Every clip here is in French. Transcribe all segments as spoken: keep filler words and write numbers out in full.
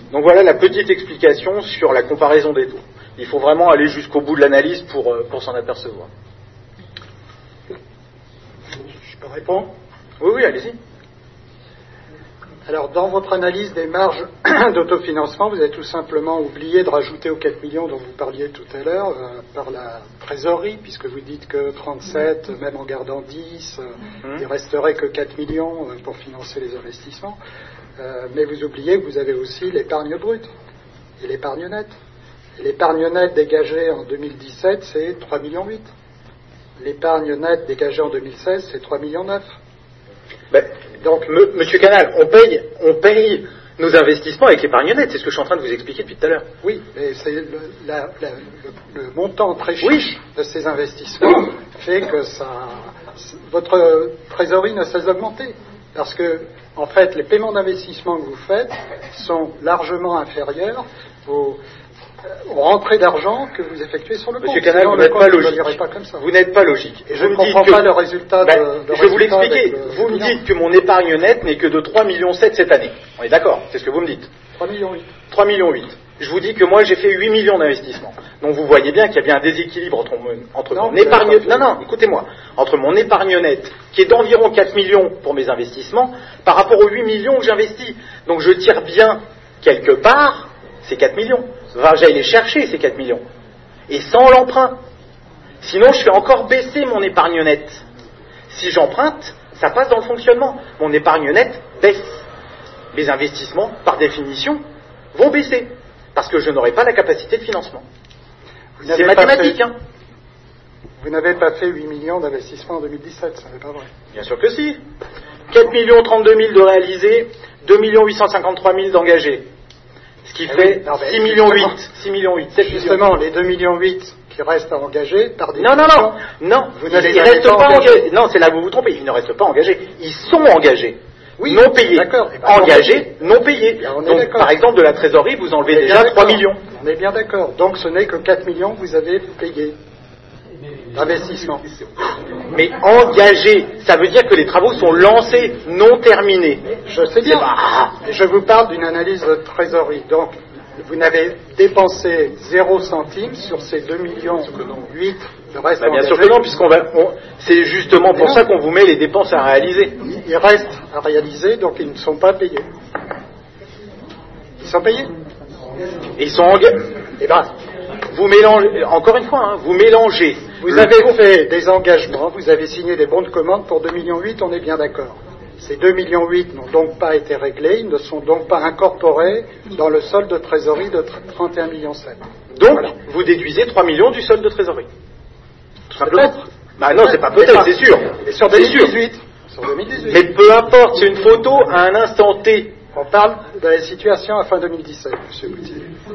Donc voilà la petite explication sur la comparaison des taux. Il faut vraiment aller jusqu'au bout de l'analyse pour, pour s'en apercevoir. Je peux répondre ? Oui, oui, allez-y. Alors, dans votre analyse des marges d'autofinancement, vous avez tout simplement oublié de rajouter aux quatre millions dont vous parliez tout à l'heure euh, par la trésorerie, puisque vous dites que trente-sept, même en gardant dix, euh, mmh. il resterait que quatre millions euh, pour financer les investissements. Euh, mais vous oubliez que vous avez aussi l'épargne brute et l'épargne nette. Et l'épargne nette dégagée en deux mille dix-sept, c'est trois virgule huit millions. L'épargne nette dégagée en deux mille seize, c'est trois virgule neuf millions. Ben, donc, me, Monsieur Canal, on paye, on paye nos investissements avec l'épargne nette. C'est ce que je suis en train de vous expliquer depuis tout à l'heure. Oui, mais c'est le, la, la, le, le montant très chiche oui. de ces investissements fait que ça, votre trésorerie ne cesse d'augmenter. Parce que, en fait, les paiements d'investissement que vous faites sont largement inférieurs aux, aux rentrées d'argent que vous effectuez sur le compte. Monsieur Canal, vous n'êtes pas logique. Pas comme ça. Vous n'êtes pas logique. Et je ne comprends que... pas le résultat ben, de, de Je vais vous l'expliquer. Le, vous me dites que mon épargne nette n'est que de trois virgule sept millions cette année. On est d'accord? C'est ce que vous me dites. trois virgule huit. trois virgule huit. Je vous dis que moi, j'ai fait huit millions d'investissements. Donc vous voyez bien qu'il y a bien un déséquilibre entre mon, entre non, mon épargne... Non, non, écoutez-moi. Entre mon épargne nette, qui est d'environ quatre millions pour mes investissements, par rapport aux huit millions que j'investis. Donc je tire bien, quelque part, ces quatre millions. Enfin, j'aille les chercher, ces quatre millions. Et sans l'emprunt. Sinon, je fais encore baisser mon épargne nette. Si j'emprunte, ça passe dans le fonctionnement. Mon épargne nette baisse. Mes investissements, par définition, vont baisser. Parce que je n'aurai pas la capacité de financement. C'est mathématique, fait, hein. Vous n'avez pas fait huit millions d'investissements en deux mille dix-sept, ça n'est pas vrai. Bien sûr que si. quatre millions trente-deux mille de réalisés, deux millions huit cent cinquante-trois mille d'engagés. Ce qui ah fait oui, non, six millions huit. six millions huit. Justement, les deux millions huit qui restent à engager, par définition... Non, non, non, non. Vous ils ne restent pas engagés. engagés. Non, c'est là que vous vous trompez. Ils ne restent pas engagés. Ils sont engagés. Oui, non payés. D'accord. Ben, engagés, non payés. Donc, par exemple, de la trésorerie, vous enlevez déjà trois millions. On est bien d'accord. Donc, ce n'est que quatre millions que vous avez payés d'investissement. Mais engagés, ça veut dire que les travaux sont lancés, non terminés. Je sais bien. Pas... Je vous parle d'une analyse de trésorerie. Donc, vous n'avez dépensé zéro centime sur ces deux millions huit de reste. Bah bien sûr que non, puisqu'on va. On, c'est justement pour ça qu'on vous met les dépenses à réaliser. Ils restent à réaliser, donc ils ne sont pas payés. Ils sont payés. Et ils sont engagés. Eh ben, vous mélangez. Encore une fois, hein, vous mélangez. Vous avez fait des engagements, vous avez signé des bons de commande pour deux virgule huit millions, on est bien d'accord. Ces deux virgule huit millions n'ont donc pas été réglés, ils ne sont donc pas incorporés dans le solde de trésorerie de trente et un virgule sept millions. Donc, voilà. Vous déduisez trois millions du solde de trésorerie. Tout simplement. Bah non, c'est pas peut-être, c'est sûr. Et sur deux mille dix-huit. Sur deux mille dix-huit. Mais peu importe, c'est une photo à un instant T. On parle de la situation à fin deux mille dix-sept, monsieur Boutier.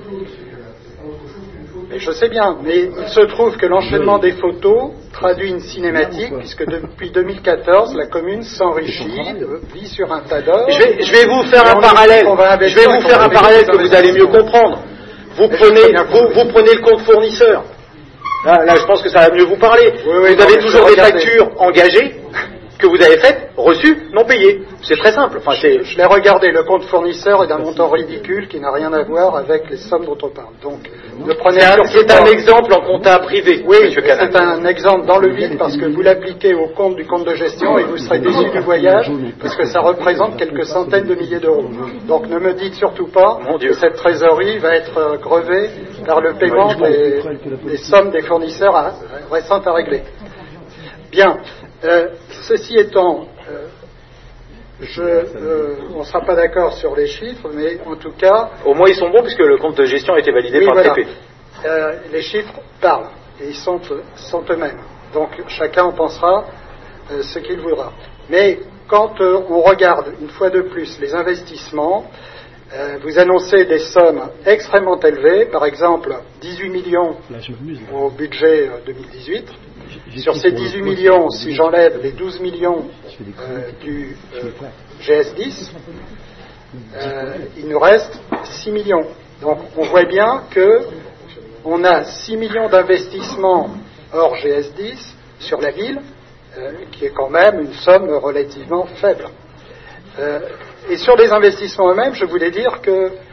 Mais je sais bien, mais il se trouve que l'enchaînement des photos traduit une cinématique, puisque depuis deux mille quatorze, la commune s'enrichit, vit sur un tas d'or. Je vais, je vais vous faire un parallèle. Je vais vous faire un parallèle que vous allez mieux comprendre. Vous prenez, vous, vous prenez le compte fournisseur. Là, là, je pense que ça va mieux vous parler. Oui, oui, vous avez toujours des factures engagées que vous avez faites, reçues, non payées. C'est très simple. Enfin, c'est... Je l'ai regardé, le compte fournisseur est d'un montant ridicule qui n'a rien à voir avec les sommes dont on parle. Donc, ne prenez c'est un, c'est un exemple en compta privé. Oui, c'est un exemple dans le vide parce que vous l'appliquez au compte du compte de gestion et vous serez déçu du voyage parce que ça représente quelques centaines de milliers d'euros. Donc, ne me dites surtout pas que cette trésorerie va être grevée par le paiement des, des sommes des fournisseurs à, récentes à régler. Bien. Euh, ceci étant, euh, je, euh, on ne sera pas d'accord sur les chiffres, mais en tout cas... Au moins ils sont bons puisque le compte de gestion a été validé oui, par voilà. le T P. Euh, les chiffres parlent et ils sont, sont eux-mêmes. Donc chacun en pensera euh, ce qu'il voudra. Mais quand euh, on regarde une fois de plus les investissements, euh, vous annoncez des sommes extrêmement élevées, par exemple dix-huit millions au budget euh, deux mille dix-huit. Sur ces dix-huit millions, si j'enlève les douze millions euh, du euh, G S dix, euh, il nous reste six millions. Donc on voit bien que on a six millions d'investissements hors G S dix sur la ville, euh, qui est quand même une somme relativement faible. Euh, et sur les investissements eux-mêmes, je voulais dire que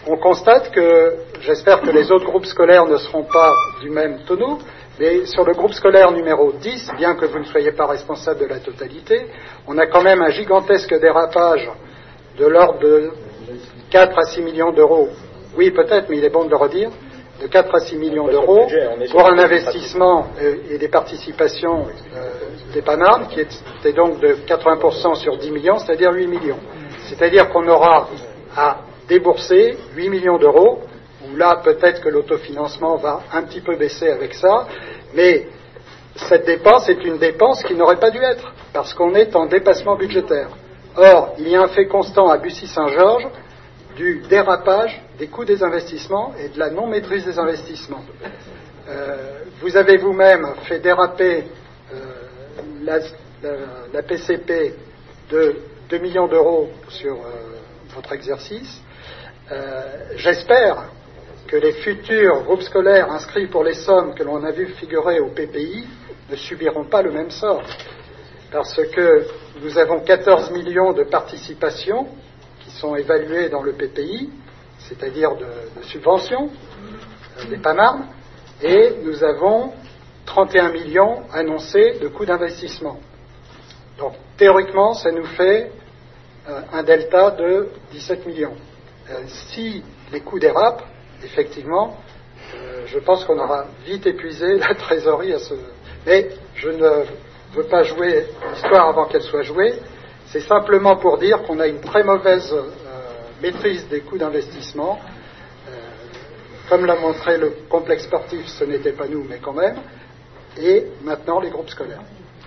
on constate que, j'espère que les autres groupes scolaires ne seront pas du même tonneau, mais sur le groupe scolaire numéro dix, bien que vous ne soyez pas responsable de la totalité, on a quand même un gigantesque dérapage de l'ordre de quatre à six millions d'euros. Oui, peut-être, mais il est bon de le redire, de quatre à six millions d'euros pour un investissement et des participations euh, des Panarmes, qui était donc de quatre-vingts pour cent sur dix millions, c'est-à-dire huit millions. C'est-à-dire qu'on aura à débourser huit millions d'euros, où là, peut-être que l'autofinancement va un petit peu baisser avec ça, mais cette dépense est une dépense qui n'aurait pas dû être, parce qu'on est en dépassement budgétaire. Or, il y a un fait constant à Bussy-Saint-Georges du dérapage des coûts des investissements et de la non-maîtrise des investissements. Euh, vous avez vous-même fait déraper euh, la, la, la P C P de deux millions d'euros sur euh, votre exercice. Euh, j'espère que les futurs groupes scolaires inscrits pour les sommes que l'on a vu figurer au P P I ne subiront pas le même sort, parce que nous avons quatorze millions de participations qui sont évaluées dans le P P I, c'est-à-dire de, de subventions, euh, des Panarmes, et nous avons trente et un millions annoncés de coûts d'investissement. Donc, théoriquement, ça nous fait euh, un delta de dix-sept millions. Euh, si les coûts dérapent, effectivement, euh, je pense qu'on aura vite épuisé la trésorerie à ce... Mais je ne veux pas jouer l'histoire avant qu'elle soit jouée. C'est simplement pour dire qu'on a une très mauvaise euh, maîtrise des coûts d'investissement. Euh, comme l'a montré le complexe sportif, ce n'était pas nous, mais quand même. Et maintenant, les groupes scolaires.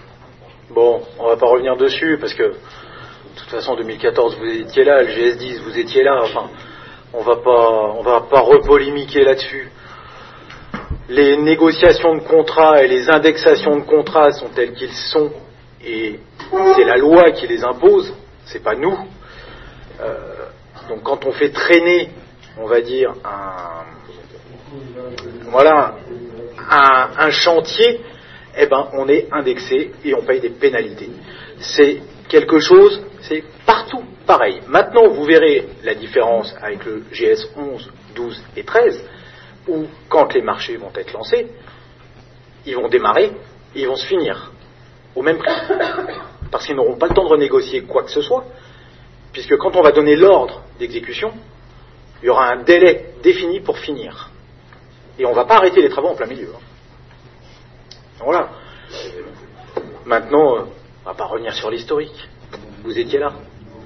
Bon, on ne va pas revenir dessus, parce que, de toute façon, en deux mille quatorze, vous étiez là, le G S dix, vous étiez là, enfin, on va pas, on va pas repolémiquer là-dessus. Les négociations de contrats et les indexations de contrats sont telles qu'ils sont, et c'est la loi qui les impose, c'est pas nous. Euh, donc quand on fait traîner, on va dire, un, voilà, un, un chantier, eh ben, on est indexé et on paye des pénalités. C'est quelque chose, c'est partout pareil. Maintenant, vous verrez la différence avec le G S onze, douze et treize, où quand les marchés vont être lancés, ils vont démarrer et ils vont se finir au même prix. Parce qu'ils n'auront pas le temps de renégocier quoi que ce soit, puisque quand on va donner l'ordre d'exécution, il y aura un délai défini pour finir. Et on ne va pas arrêter les travaux en plein milieu. Voilà. Maintenant, on ne va pas revenir sur l'historique. Vous étiez là.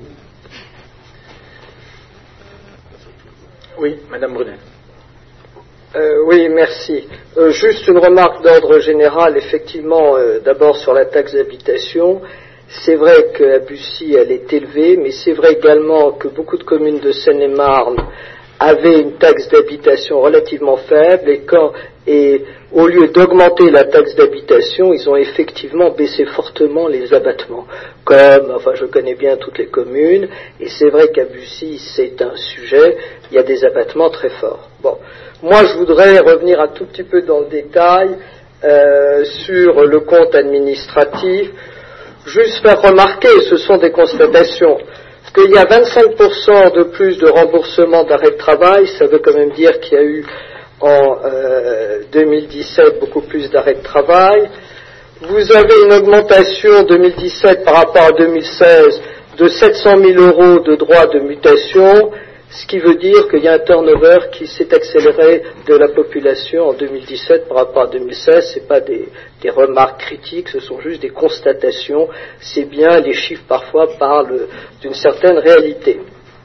Oui, Madame Brunet. Euh, oui, merci. Euh, juste une remarque d'ordre général, effectivement, euh, d'abord sur la taxe d'habitation. C'est vrai qu'à Bussy, elle est élevée, mais c'est vrai également que beaucoup de communes de Seine-et-Marne avaient une taxe d'habitation relativement faible, et, quand, et au lieu d'augmenter la taxe d'habitation, ils ont effectivement baissé fortement les abattements. Comme, enfin, je connais bien toutes les communes, et c'est vrai qu'à Bussy, c'est un sujet, il y a des abattements très forts. Bon. Moi, je voudrais revenir un tout petit peu dans le détail euh, sur le compte administratif. Juste faire remarquer, ce sont des constatations, qu'il y a vingt-cinq pour cent de plus de remboursement d'arrêt de travail. Ça veut quand même dire qu'il y a eu en euh, deux mille dix-sept beaucoup plus d'arrêts de travail. Vous avez une augmentation deux mille dix-sept par rapport à deux mille seize de sept cent mille euros de droits de mutation, ce qui veut dire qu'il y a un turnover qui s'est accéléré de la population en deux mille dix-sept par rapport à deux mille seize. Ce n'est pas des, des remarques critiques, ce sont juste des constatations. C'est bien, les chiffres parfois parlent d'une certaine réalité.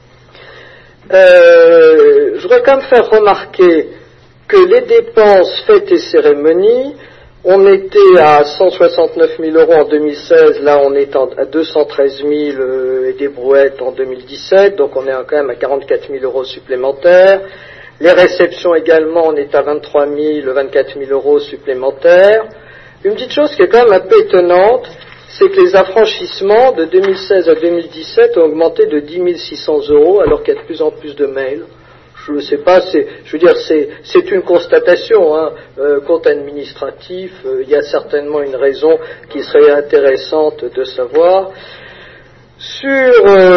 Euh, je voudrais quand même faire remarquer que les dépenses fêtes et cérémonies, on était à cent soixante-neuf mille euros en deux mille seize, là on est à deux cent treize mille et des brouettes en deux mille dix-sept, donc on est quand même à quarante-quatre mille euros supplémentaires. Les réceptions également, on est à vingt-trois mille, vingt-quatre mille euros supplémentaires. Une petite chose qui est quand même un peu étonnante, c'est que les affranchissements de deux mille seize à deux mille dix-sept ont augmenté de dix mille six cents euros, alors qu'il y a de plus en plus de mails. Je ne sais pas, c'est, je veux dire, c'est, c'est une constatation, hein, euh, compte administratif, euh, il y a certainement une raison qui serait intéressante de savoir. Sur euh,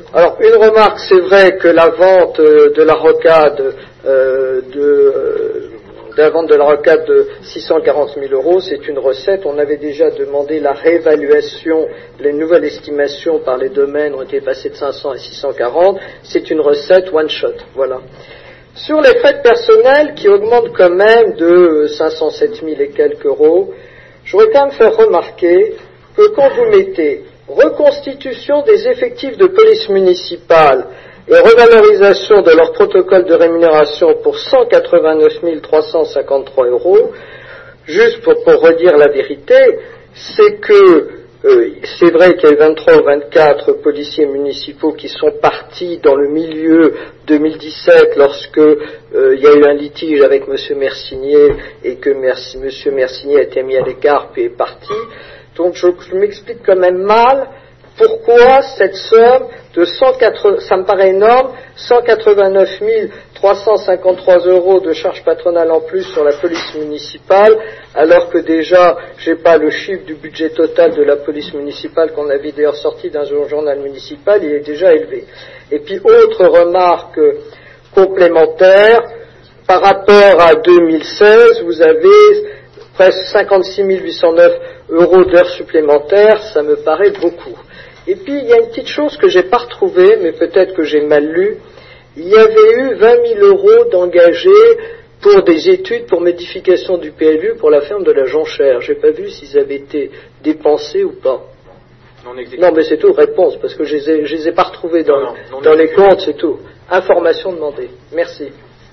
alors, une remarque, c'est vrai que la vente euh, de la rocade, euh, de, euh, de la vente de la rocade de six cent quarante mille euros, c'est une recette. On avait déjà demandé la réévaluation, les nouvelles estimations par les domaines ont été passées de cinq cents à six cent quarante. C'est une recette one shot, voilà. Sur les frais de personnel qui augmentent quand même de cinq cent sept mille et quelques euros, je voudrais quand même faire remarquer que quand vous mettez reconstitution des effectifs de police municipale et revalorisation de leur protocole de rémunération pour cent quatre-vingt-neuf mille trois cent cinquante-trois euros, juste pour, pour redire la vérité, c'est que euh, c'est vrai qu'il y a eu vingt-trois ou vingt-quatre policiers municipaux qui sont partis dans le milieu deux mille dix-sept lorsque euh, il y a eu un litige avec M. Mercinier et que Merci, M. Mercinier a été mis à l'écart puis est parti. Donc je, je m'explique quand même mal pourquoi cette somme de cent quatre, ça me paraît énorme, cent quatre-vingt-neuf mille trois cent cinquante-trois euros de charges patronales en plus sur la police municipale, alors que déjà, j'ai pas le chiffre du budget total de la police municipale qu'on avait d'ailleurs sorti dans un journal municipal, il est déjà élevé. Et puis, autre remarque complémentaire, par rapport à deux mille seize, vous avez presque cinquante-six mille huit cent neuf euros d'heures supplémentaires, ça me paraît beaucoup. Et puis, il y a une petite chose que j'ai pas retrouvée, mais peut-être que j'ai mal lu. Il y avait eu vingt mille euros d'engagés pour des études pour modification du P L U pour la ferme de la Jonchère. J'ai pas vu s'ils avaient été dépensés ou pas. Non, non mais c'est tout, réponse, parce que je les ai, je les ai pas retrouvés dans, non, non, dans les comptes, c'est tout. Information demandée. Merci.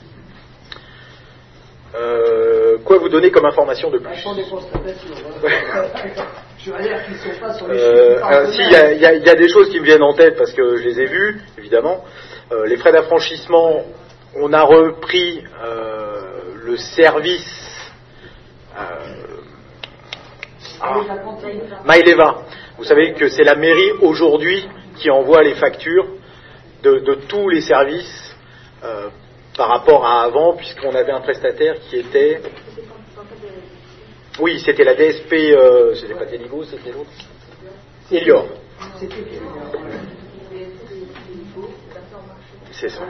Euh, quoi vous donner comme information de plus? des constatations. Je veux dire qu'ils sont pas sur les euh, euh, si, il y a, y, a, y a des choses qui me viennent en tête parce que je les ai vues, évidemment. Euh, les frais d'affranchissement, on a repris euh, le service euh, ah, Maïleva. Vous savez que c'est la mairie aujourd'hui qui envoie les factures de, de tous les services euh, par rapport à avant, puisqu'on avait un prestataire qui était... Oui, c'était la D S P, euh, c'était pas Téligo, c'était l'autre. Elior. C'est ça.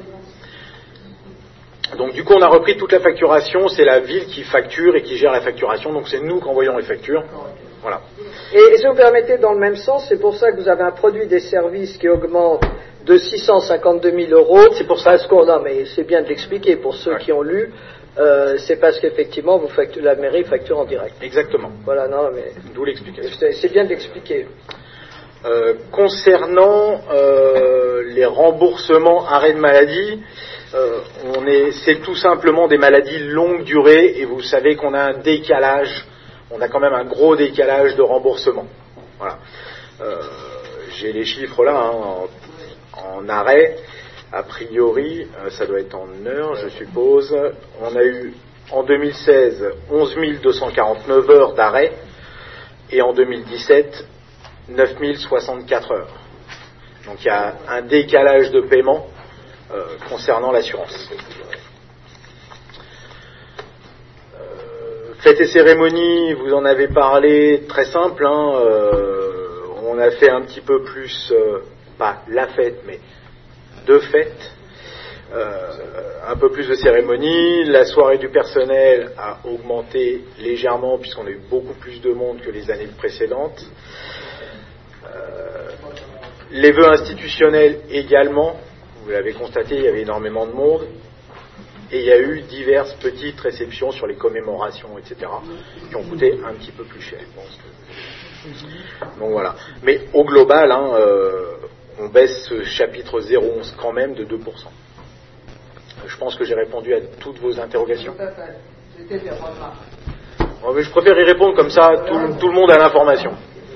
Donc du coup, on a repris toute la facturation, c'est la ville qui facture et qui gère la facturation, donc c'est nous qui envoyons les factures. Voilà. Et, et si vous permettez, dans le même sens, c'est pour ça que vous avez un produit des services qui augmente de six cent cinquante-deux mille euros. C'est pour ça qu'on a, mais c'est bien de l'expliquer pour ceux ouais. qui ont lu. Euh, c'est parce qu'effectivement, vous facture, la mairie facture en direct. Exactement. Voilà, non, mais d'où l'explication. C'est bien de l'expliquer. Euh, concernant euh, les remboursements arrêt de maladie, euh, on est, c'est tout simplement des maladies longue durée et vous savez qu'on a un décalage, on a quand même un gros décalage de remboursement. Voilà. Euh, j'ai les chiffres là hein, en, en arrêt. A priori, ça doit être en heures, je suppose. On a eu en deux mille seize onze mille deux cent quarante-neuf heures d'arrêt et en deux mille dix-sept neuf mille soixante-quatre heures. Donc il y a un décalage de paiement euh, concernant l'assurance. Euh, fêtes et cérémonies, vous en avez parlé, très simple. Hein, euh, on a fait un petit peu plus, euh, pas la fête, mais deux fêtes, euh, un peu plus de cérémonies. La soirée du personnel a augmenté légèrement puisqu'on a eu beaucoup plus de monde que les années précédentes. Euh, les vœux institutionnels également, vous l'avez constaté, il y avait énormément de monde. Et il y a eu diverses petites réceptions sur les commémorations, et cetera, qui ont coûté un petit peu plus cher. Donc voilà. Mais au global, hein, euh, on baisse ce chapitre zéro onze quand même de deux pour cent. Je pense que j'ai répondu à toutes vos interrogations. C'était des remarques. Bon, mais je préfère y répondre comme ça, tout, tout le monde a l'information.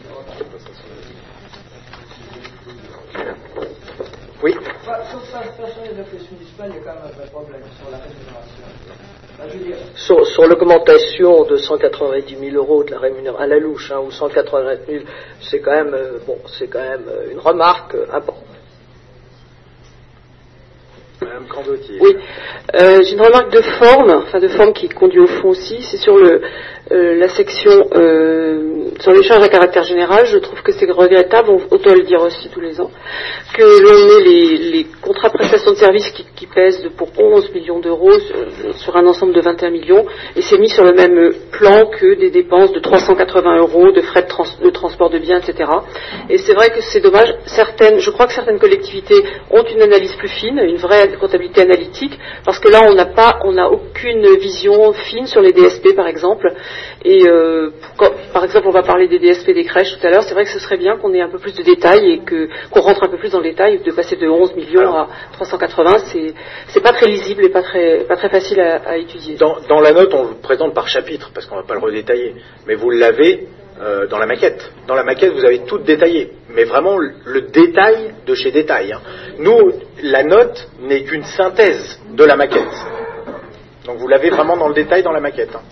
Oui. Sur le personnel de la police municipale, il y a quand même un vrai problème sur la rémunération. Sur, sur l'augmentation de cent quatre-vingt-dix mille euros de la rémunération à la louche, hein, ou cent quatre-vingt mille, c'est quand même euh, bon, c'est quand même une remarque euh, importante. Madame Candotier. Oui, euh, j'ai une remarque de forme, enfin de forme qui conduit au fond aussi, c'est sur le, euh, la section euh, sur l'échange à caractère général. Je trouve que c'est regrettable, on doit le dire aussi tous les ans, que l'on ait les, les contrats de prestation de services qui, qui pèsent pour onze millions d'euros sur, sur un ensemble de vingt et un millions, et c'est mis sur le même plan que des dépenses de trois cent quatre-vingts euros de frais de, trans, de transport de biens, et cetera. Et c'est vrai que c'est dommage, certaines, je crois que certaines collectivités ont une analyse plus fine, une vraie comptabilité analytique, parce que là on n'a pas, on n'a aucune vision fine sur les D S P par exemple, et euh, quand, par exemple on va parler des D S P des crèches tout à l'heure, c'est vrai que ce serait bien qu'on ait un peu plus de détails et que, qu'on rentre un peu plus dans le détail, de passer de onze millions Alors, à trois cent quatre-vingts, c'est, c'est pas très lisible et pas très, pas très facile à, à étudier. Dans, dans la note on le présente par chapitre, parce qu'on ne va pas le redétailler, mais vous l'avez Euh, dans la maquette. Dans la maquette, vous avez tout détaillé, mais vraiment le, le détail de chez détail. Hein. Nous, la note n'est qu'une synthèse de la maquette. Donc vous l'avez vraiment dans le détail dans la maquette. Hein.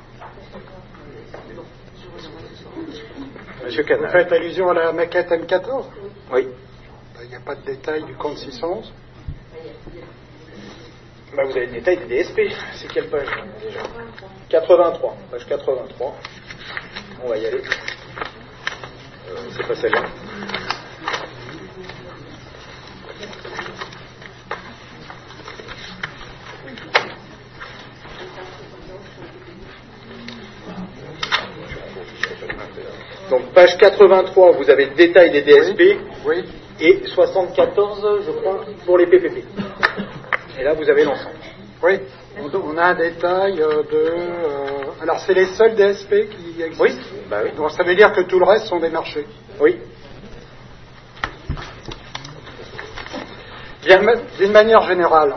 Monsieur Canal. Vous faites allusion à la maquette M quatorze ? Oui. Il n'y a pas de détail du compte six cent onze. Bah, vous avez le détail des D S P. C'est quelle page déjà ? quatre-vingt-trois. Page quatre-vingt-trois. On va y aller. Euh, c'est pas celle-là. Donc page quatre-vingt-trois, vous avez le détail des D S P, oui, oui. Et soixante-quatorze, je crois, pour les P P P. Et là, vous avez l'ensemble. Oui, on a un détail de... Euh, alors, c'est les seuls D S P qui existent. Oui, bah oui. Donc, ça veut dire que tout le reste sont des marchés. Oui. Bien, d'une manière générale,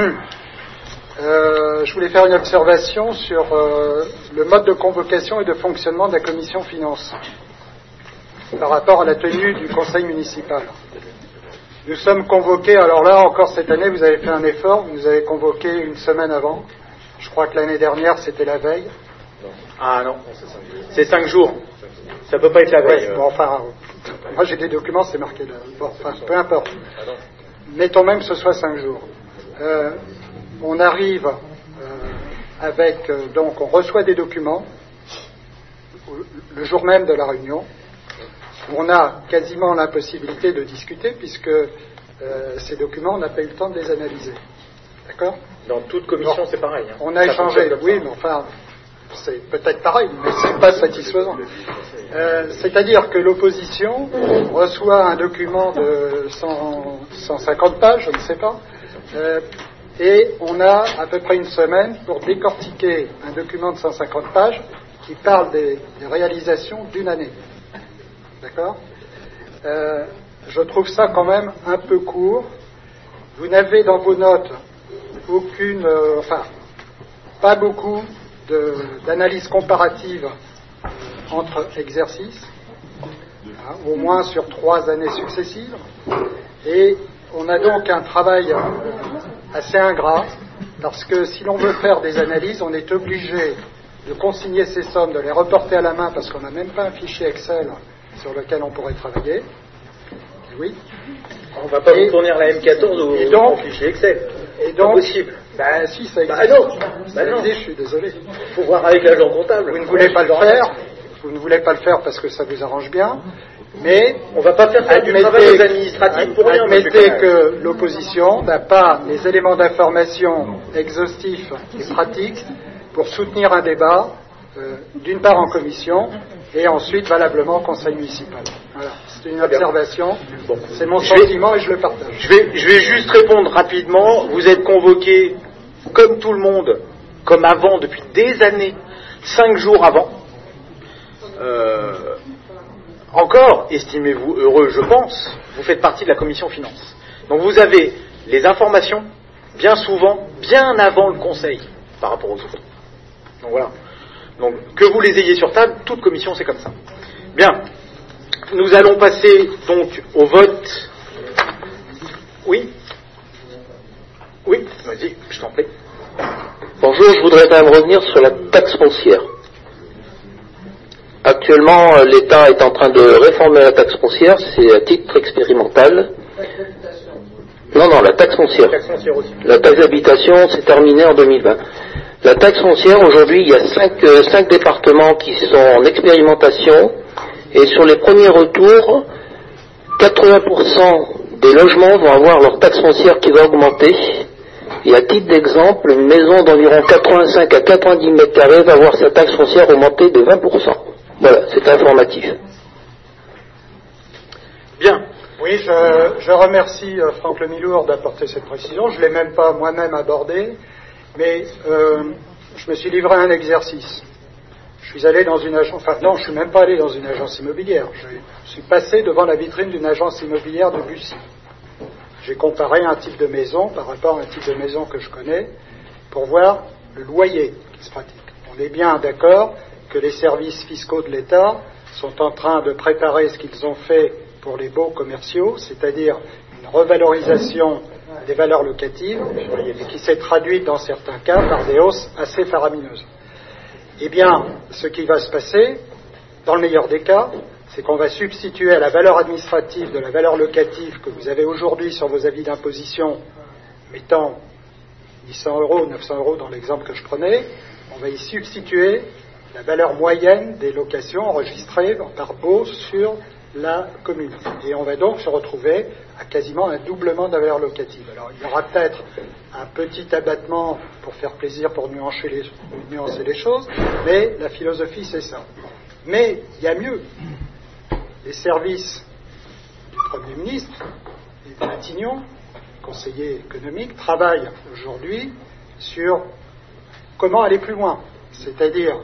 euh, je voulais faire une observation sur euh, le mode de convocation et de fonctionnement de la commission finance par rapport à la tenue du conseil municipal. Nous sommes convoqués, alors là encore cette année vous avez fait un effort, vous nous avez convoqué une semaine avant. Je crois que l'année dernière c'était la veille. Ah non, c'est cinq jours. Ça peut pas être la veille. Ouais, bon, enfin, moi j'ai des documents, c'est marqué là. Bon, enfin, peu importe. Mettons même que ce soit cinq jours. Euh, on arrive euh, avec, euh, donc on reçoit des documents le jour même de la réunion. On a quasiment l'impossibilité de discuter puisque euh, ces documents, on n'a pas eu le temps de les analyser. D'accord ? Dans toute commission, bon, c'est pareil. Hein. On a ça échangé, oui, mais enfin, c'est peut-être pareil, mais c'est pas satisfaisant. Euh, c'est-à-dire que l'opposition reçoit un document de cent, cent cinquante pages, je ne sais pas, euh, et on a à peu près une semaine pour décortiquer un document de cent cinquante pages qui parle des, des réalisations d'une année. D'accord ? euh, Je trouve ça quand même un peu court. Vous n'avez dans vos notes aucune, euh, enfin, pas beaucoup de, d'analyse comparative entre exercices, hein, au moins sur trois années successives. Et on a donc un travail assez ingrat, parce que si l'on veut faire des analyses, on est obligé de consigner ces sommes, de les reporter à la main, parce qu'on n'a même pas un fichier Excel sur lequel on pourrait travailler. Oui. On ne va pas et, vous fournir la M quatorze au, donc, au fichier Excel. Et donc, impossible. Ben si, ça existe. Bah non, ça bah non. existe, je suis désolé. Il faut voir avec l'agent comptable. Vous ne voulez pas le faire. Vous ne voulez pas le faire parce que ça vous arrange bien. Mais on ne va pas faire, faire du travail administratif pour rien. Admettez que l'opposition n'a pas les éléments d'information exhaustifs et pratiques pour soutenir un débat, euh, d'une part en commission, et ensuite valablement au conseil municipal. Voilà. C'est une observation, bon. C'est mon je sentiment vais, et je le partage. Je vais, je vais juste répondre rapidement. Vous êtes convoqués, comme tout le monde, comme avant, depuis des années, cinq jours avant. Euh, encore, estimez-vous heureux, je pense, vous faites partie de la commission finance. Donc vous avez les informations, bien souvent, bien avant le conseil, par rapport aux autres. Donc voilà. Donc que vous les ayez sur table, toute commission c'est comme ça. Bien. Nous allons passer donc au vote. Oui. Oui, vas-y, je t'en prie. Bonjour, je voudrais quand même revenir sur la taxe foncière. Actuellement, l'État est en train de réformer la taxe foncière, c'est à titre expérimental. Non, non, la taxe foncière. La taxe foncière aussi. La taxe d'habitation, c'est terminé en deux mille vingt. La taxe foncière, aujourd'hui, il y a cinq, euh, cinq départements qui sont en expérimentation, et sur les premiers retours, quatre-vingts pour cent des logements vont avoir leur taxe foncière qui va augmenter. Et à titre d'exemple, une maison d'environ quatre-vingt-cinq à quatre-vingt-dix mètres carrés va voir sa taxe foncière augmenter de vingt pour cent. Voilà, c'est informatif. Bien. Oui, je, je remercie euh, Franck Lemilour d'apporter cette précision. Je ne l'ai même pas moi-même abordé, mais euh, je me suis livré à un exercice. Je suis allé dans une agence, enfin non, je ne suis même pas allé dans une agence immobilière. Je suis passé devant la vitrine d'une agence immobilière de Bussy. J'ai comparé un type de maison par rapport à un type de maison que je connais pour voir le loyer qui se pratique. On est bien d'accord que les services fiscaux de l'État sont en train de préparer ce qu'ils ont fait pour les baux commerciaux, c'est-à-dire une revalorisation des valeurs locatives, et qui s'est traduite dans certains cas par des hausses assez faramineuses. Eh bien, ce qui va se passer, dans le meilleur des cas, c'est qu'on va substituer à la valeur administrative de la valeur locative que vous avez aujourd'hui sur vos avis d'imposition, mettant huit cents euros, neuf cents euros dans l'exemple que je prenais, on va y substituer la valeur moyenne des locations enregistrées par baux sur la commune. Et on va donc se retrouver à quasiment un doublement de la valeur locative. Alors il y aura peut-être un petit abattement pour faire plaisir, pour nuancer les, nuancer les choses, mais la philosophie c'est ça. Mais il y a mieux. Les services du Premier ministre, et de Matignon, conseiller économique, travaillent aujourd'hui sur comment aller plus loin, c'est-à-dire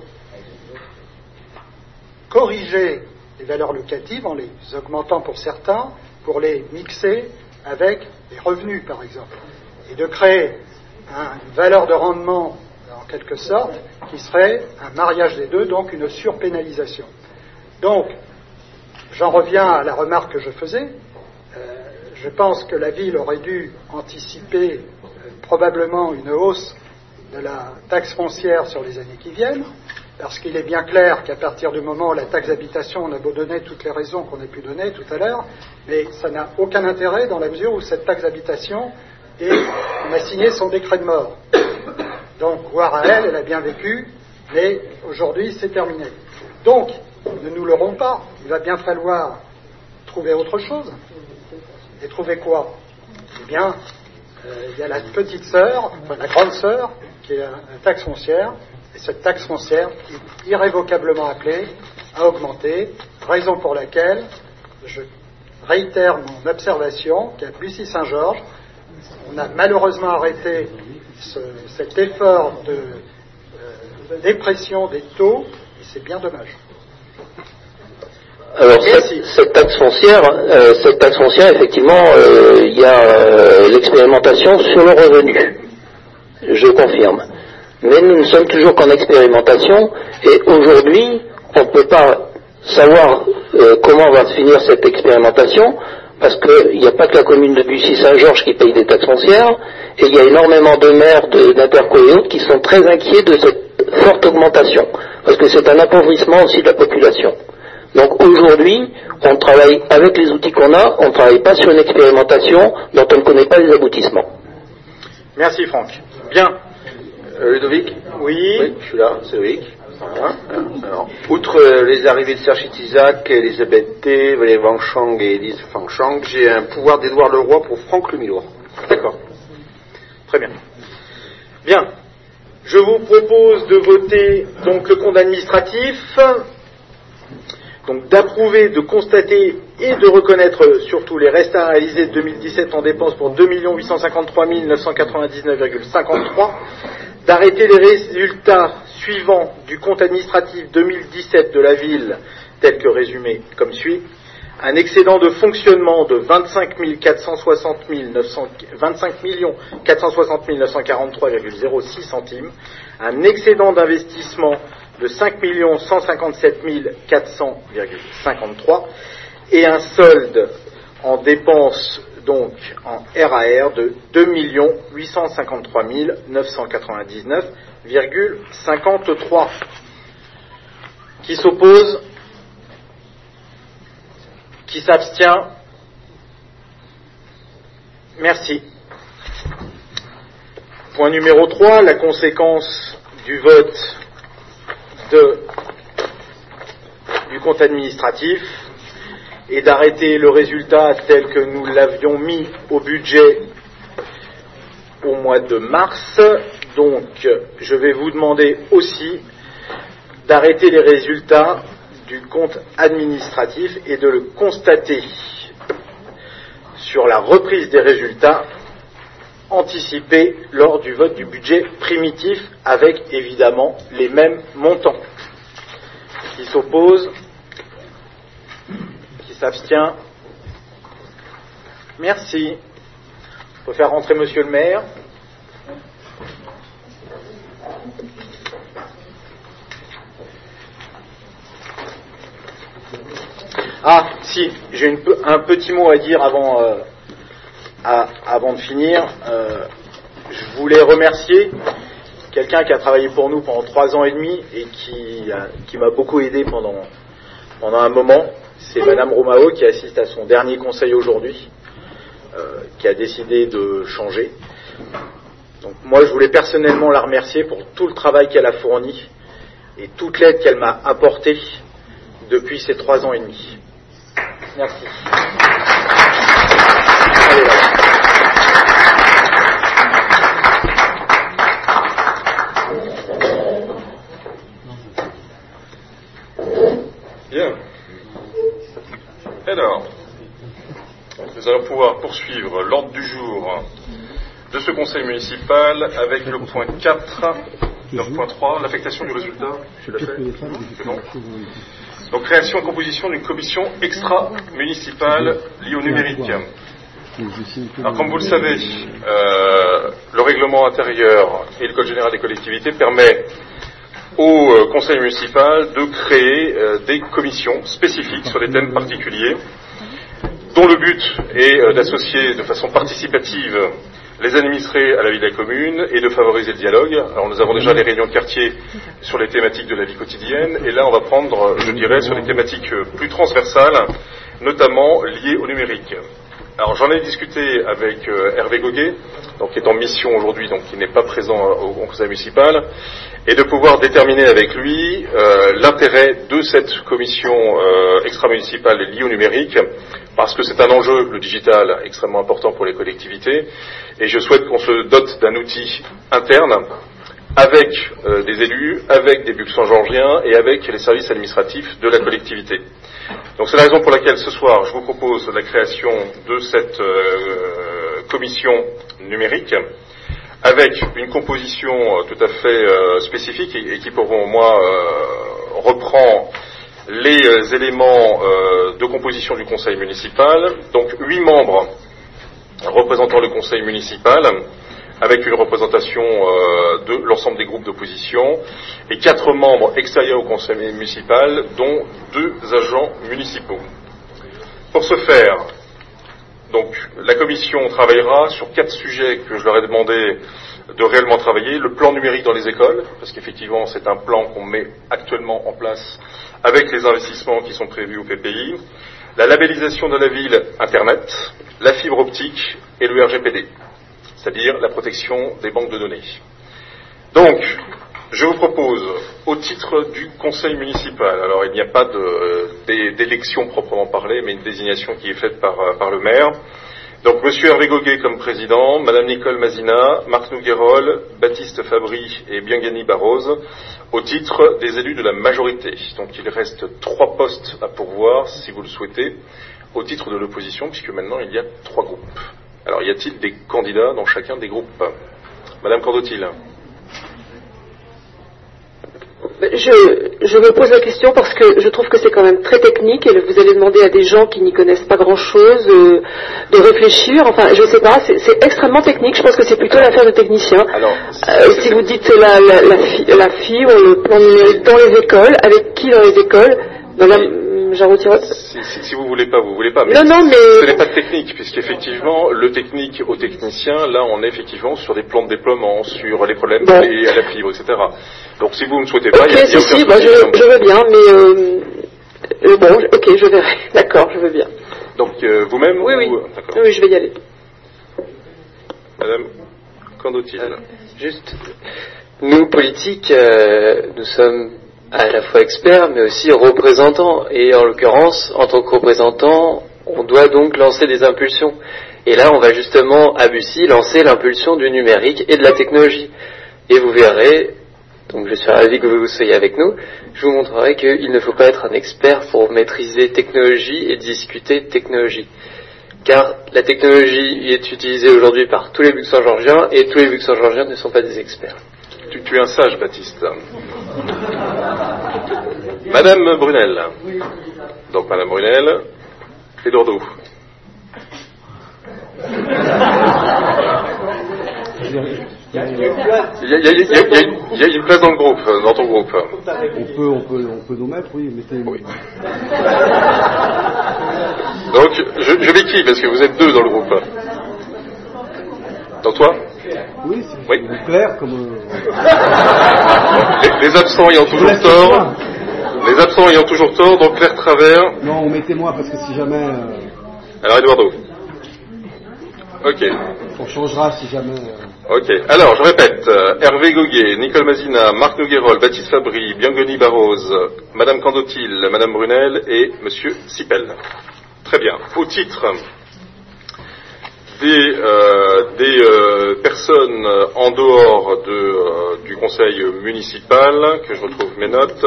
corriger les valeurs locatives en les augmentant pour certains, pour les mixer avec les revenus, par exemple, et de créer un, une valeur de rendement, en quelque sorte, qui serait un mariage des deux, donc une surpénalisation. Donc, j'en reviens à la remarque que je faisais. Euh, je pense que la ville aurait dû anticiper euh, probablement une hausse de la taxe foncière sur les années qui viennent, parce qu'il est bien clair qu'à partir du moment où la taxe d'habitation, on a beau donner toutes les raisons qu'on a pu donner tout à l'heure, mais ça n'a aucun intérêt dans la mesure où cette taxe d'habitation, est, on a signé son décret de mort. Donc, voire à elle, elle a bien vécu, mais aujourd'hui, c'est terminé. Donc, ne nous leurrons pas, il va bien falloir trouver autre chose. Et trouver quoi? Eh bien, euh, il y a la petite sœur, enfin la grande sœur, qui est la, la taxe foncière, et cette taxe foncière est irrévocablement appelée à augmenter, raison pour laquelle je réitère mon observation qu'à Bussy-Saint-Georges, on a malheureusement arrêté ce, cet effort de euh, dépression des taux, et c'est bien dommage. Alors cette, cette taxe foncière, euh, cette taxe foncière, effectivement, euh, il y a euh, l'expérimentation sur le revenu. Je confirme. Mais nous ne sommes toujours qu'en expérimentation, et aujourd'hui, on ne peut pas savoir euh, comment va se finir cette expérimentation, parce qu'il n'y a pas que la commune de Bussy-Saint-Georges qui paye des taxes foncières, et il y a énormément de maires d'Interco et autres qui sont très inquiets de cette forte augmentation, parce que c'est un appauvrissement aussi de la population. Donc aujourd'hui, on travaille avec les outils qu'on a, on ne travaille pas sur une expérimentation dont on ne connaît pas les aboutissements. Merci Franck. Bien. Euh, Ludovic? Oui. Oui, je suis là, c'est Ludovic. Voilà. Alors, outre euh, les arrivées de Serge Isaac, Elisabeth T, Valérie Van Chang et Elise Van Chang, j'ai un pouvoir d'Édouard Leroy pour Franck Lemilour. D'accord. Très bien. Bien. Je vous propose de voter donc le compte administratif. Donc d'approuver, de constater et de reconnaître surtout les restes à réaliser de deux mille dix-sept en dépenses pour deux millions huit cent cinquante-trois mille neuf cent quatre-vingt-dix-neuf virgule cinquante-trois, d'arrêter les résultats suivants du compte administratif deux mille dix-sept de la ville, tel que résumé comme suit: un excédent de fonctionnement de vingt-cinq millions quatre cent soixante mille neuf cent quarante-trois virgule zéro six centimes, un excédent d'investissement de cinq millions cent cinquante-sept mille quatre cents virgule cinquante-trois et un solde en dépenses donc en R A R de deux millions huit cent cinquante-trois mille neuf cent quatre-vingt-dix-neuf virgule cinquante-trois. Qui s'oppose? Qui s'abstient? Merci. Point numéro trois, la conséquence du vote de, du compte administratif est d'arrêter le résultat tel que nous l'avions mis au budget au mois de mars. Donc, je vais vous demander aussi d'arrêter les résultats du compte administratif et de le constater sur la reprise des résultats anticipés lors du vote du budget primitif avec évidemment les mêmes montants. Qui s'oppose? Qui s'abstient? Merci. On peut faire rentrer monsieur le maire. Ah, si, j'ai une, un petit mot à dire avant, euh, à, avant de finir. Euh, je voulais remercier quelqu'un qui a travaillé pour nous pendant trois ans et demi et qui, a, qui m'a beaucoup aidé pendant, pendant un moment. C'est Madame Romao qui assiste à son dernier conseil aujourd'hui, euh, qui a décidé de changer. Donc moi, je voulais personnellement la remercier pour tout le travail qu'elle a fourni et toute l'aide qu'elle m'a apportée depuis ces trois ans et demi. Merci. Allez, là. Bien. Alors, nous allons pouvoir poursuivre l'ordre du jour de ce conseil municipal avec le point quatre, donc point trois, l'affectation du résultat. Tu l'as fait ? C'est bon. Donc, création et composition d'une commission extra-municipale liée au numérique. Alors, comme vous le savez, euh, le règlement intérieur et le code général des collectivités permet au euh, conseil municipal de créer euh, des commissions spécifiques sur des thèmes particuliers, dont le but est euh, d'associer de façon participative les administrés à la vie de la commune et de favoriser le dialogue. Alors nous avons déjà les réunions de quartier sur les thématiques de la vie quotidienne, et là on va prendre, je dirais, sur des thématiques plus transversales, notamment liées au numérique. Alors j'en ai discuté avec euh, Hervé Goguet, donc qui est en mission aujourd'hui, donc qui n'est pas présent au, au conseil municipal, et de pouvoir déterminer avec lui euh, l'intérêt de cette commission euh, extra-municipale liée au numérique, parce que c'est un enjeu, le digital, extrêmement important pour les collectivités, et je souhaite qu'on se dote d'un outil interne avec euh, des élus, avec des Buxan-Georgiens et avec les services administratifs de la collectivité. Donc c'est la raison pour laquelle ce soir je vous propose la création de cette euh, commission numérique avec une composition euh, tout à fait euh, spécifique et, et qui pour moi euh, reprend les euh, éléments euh, de composition du conseil municipal. Donc huit membres représentant le conseil municipal, avec une représentation euh, de l'ensemble des groupes d'opposition, et quatre membres extérieurs au conseil municipal, dont deux agents municipaux. Pour ce faire, donc, la commission travaillera sur quatre sujets que je leur ai demandé de réellement travailler. Le plan numérique dans les écoles, parce qu'effectivement c'est un plan qu'on met actuellement en place avec les investissements qui sont prévus au P P I. La labellisation de la ville Internet, la fibre optique et le R G P D, c'est-à-dire la protection des banques de données. Donc, je vous propose, au titre du conseil municipal, alors il n'y a pas de, d'élection proprement parlée, mais une désignation qui est faite par, par le maire. Donc, monsieur Hervé Goguet comme président, madame Nicole Mazina, Marc Nouguerol, Baptiste Fabry et Biengani Barroz, au titre des élus de la majorité. Donc, il reste trois postes à pourvoir, si vous le souhaitez, au titre de l'opposition, puisque maintenant il y a trois groupes. Alors, y a-t-il des candidats dans chacun des groupes? Madame Cordotil. Je, je me pose la question parce que je trouve que c'est quand même très technique et vous allez demander à des gens qui n'y connaissent pas grand-chose euh, de réfléchir. Enfin, je ne sais pas, c'est, c'est extrêmement technique. Je pense que c'est plutôt l'affaire de techniciens. Alors, euh, si vous dites la, la, la, fi, la fibre, le plan numérique dans les écoles, avec qui dans les écoles? Madame Jarot-Tirotte. Si, si, si vous voulez pas, vous voulez pas. Mais non, non, mais ce n'est pas de technique, puisqu'effectivement, le technique au technicien, là, on est effectivement sur des plans de déploiement, sur les problèmes bon. liés à la fibre, et cetera. Donc, si vous ne souhaitez pas, okay, il y a, si, y a aucun si, bah, je, je veux bien, mais euh, euh, bon, ok, je verrai. D'accord, je veux bien. Donc, euh, vous-même Oui, ou... oui. D'accord. Oui, je vais y aller. Madame Candotil. Euh, juste, nous, politiques, euh, nous sommes à la fois experts, mais aussi représentants. Et en l'occurrence, en tant que représentants, on doit donc lancer des impulsions. Et là, on va justement, à Bussy, lancer l'impulsion du numérique et de la technologie. Et vous verrez, donc je suis ravi que vous soyez avec nous, je vous montrerai qu'il ne faut pas être un expert pour maîtriser technologie et discuter technologie. Car la technologie est utilisée aujourd'hui par tous les luxembourgeois et tous les luxembourgeois ne sont pas des experts. Tu, tu es un sage, Baptiste. Madame Brunel. Donc Madame Brunel et Dordo. Il y, a, il, y a, il, y a, il, y a, il y a une place dans le groupe, dans ton groupe. On peut, on peut, on peut nous mettre, oui, mettez. Oui. Donc, je, je vais qui parce que vous êtes deux dans le groupe. Donc toi? Oui, c'est oui. clair comme. les, les absents ayant toujours tort. Les absents ayant toujours tort, donc Claire Travers. Non, mettez-moi parce que si jamais. Euh... Alors Eduardo. Ok. On changera si jamais. Euh... Ok. Alors, je répète. Euh, Hervé Goguet, Nicole Mazina, Marc Noguerol, Baptiste Fabry, Biangoni Barros, Madame Candotil, Madame Brunel et Monsieur Sipel. Très bien. Au titre des, euh, des euh, personnes en dehors de, euh, du conseil municipal, que je retrouve mes notes.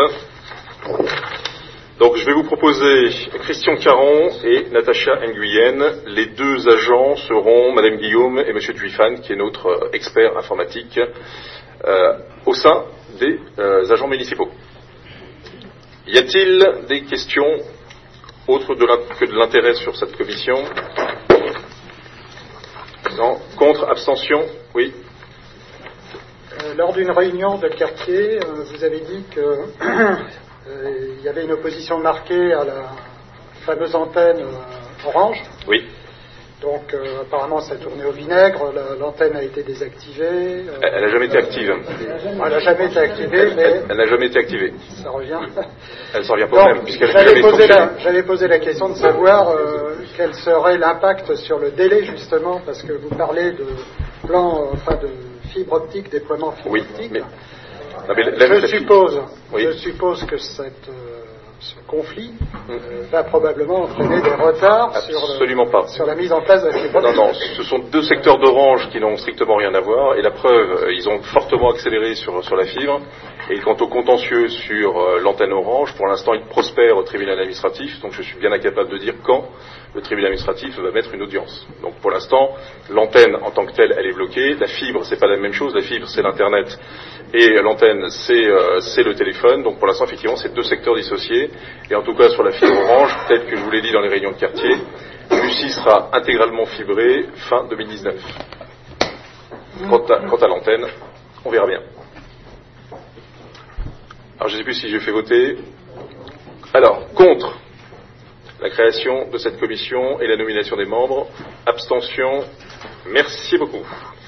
Donc je vais vous proposer Christian Caron et Natacha Nguyen. Les deux agents seront Madame Guillaume et Monsieur Tuifan, qui est notre expert informatique euh, au sein des euh, agents municipaux. Y a-t-il des questions autres de que de l'intérêt sur cette commission? Non. Contre, abstention? Oui. Euh, lors d'une réunion de quartier, euh, vous avez dit que euh, il y avait une opposition marquée à la fameuse antenne euh, Orange. Oui. Donc euh, apparemment ça tournait au vinaigre, la, l'antenne a été désactivée. Euh, elle n'a jamais été active. Elle n'a jamais été activée, mais... Elle n'a jamais été activée. Ça revient. Elle s'en revient pas même, puisqu'elle n'a j'avais jamais posé fonctionné. la, J'avais posé la question de savoir euh, quel serait l'impact sur le délai, justement, parce que vous parlez de plan, enfin de fibre optique, déploiement fibre oui, optique. Mais... Ah, mais la, je, la suppose, oui. je suppose que cette... Euh, ce conflit euh, va probablement entraîner des retards sur, Absolument le, pas. sur la mise en place de la fibre optique. Non, non, ce sont deux secteurs d'Orange qui n'ont strictement rien à voir, et la preuve, ils ont fortement accéléré sur, sur la fibre, et quant au contentieux sur euh, l'antenne Orange, pour l'instant, il prospère au tribunal administratif, donc je suis bien incapable de dire quand le tribunal administratif va mettre une audience. Donc pour l'instant, l'antenne en tant que telle, elle est bloquée, la fibre, c'est pas la même chose, la fibre, c'est l'Internet, et l'antenne, c'est, euh, c'est le téléphone, donc pour l'instant, effectivement, c'est deux secteurs dissociés, et en tout cas, sur la fibre Orange, peut-être que je vous l'ai dit dans les réunions de quartier, Bussy sera intégralement fibré fin deux mille dix-neuf. Quant à, quant à l'antenne, on verra bien. Alors, je ne sais plus si j'ai fait voter. Alors, contre la création de cette commission et la nomination des membres, abstention, merci beaucoup.